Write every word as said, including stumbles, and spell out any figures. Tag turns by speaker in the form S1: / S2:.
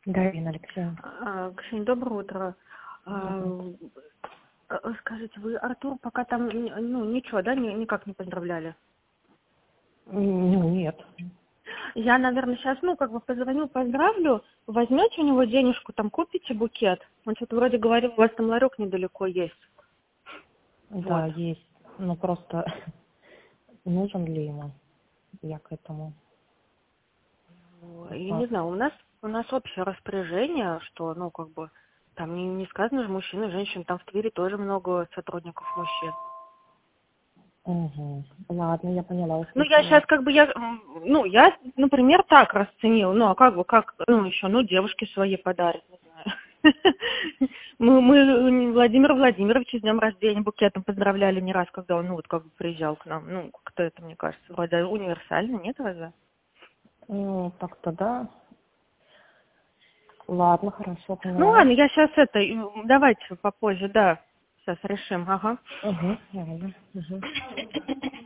S1: Да, Ирина Алексеевна.
S2: А, Ксения, доброе утро. А,
S1: Доброе.
S2: э, Скажите, вы Артур пока там, н- ну, ничего, да, ни- никак не поздравляли?
S1: Ну, нет.
S2: Я, наверное, сейчас, ну, как бы позвоню, поздравлю. Возьмете у него денежку, там купите букет. Он что-то вроде говорил, у вас там ларек недалеко есть.
S1: Да,
S2: Вот.
S1: есть. Ну, просто нужен ли ему? Я к этому.
S2: И
S1: А,
S2: не знаю, у нас у нас общее распоряжение, что, ну, как бы, там не, не сказано же мужчин и женщин, там в Твери тоже много сотрудников мужчин.
S1: угу. Ладно, я поняла,
S2: Ну, я
S1: услышала вас.
S2: сейчас как бы, я, м, ну, я, например, так расценила, ну, а как бы, как, ну, еще, ну, девушке своей подарит, не знаю. Мы, мы Владимира Владимировича с днем рождения букетом поздравляли не раз, когда он, ну, вот как бы приезжал к нам. Ну, как-то это, мне кажется, вроде универсально, нет, разве?
S1: Ну, так-то да. Ладно, хорошо,
S2: Ну,
S1: поняла вас.
S2: ладно, я сейчас это, м, давайте попозже, да, сейчас решим, ага.
S1: Угу, ладно. Угу.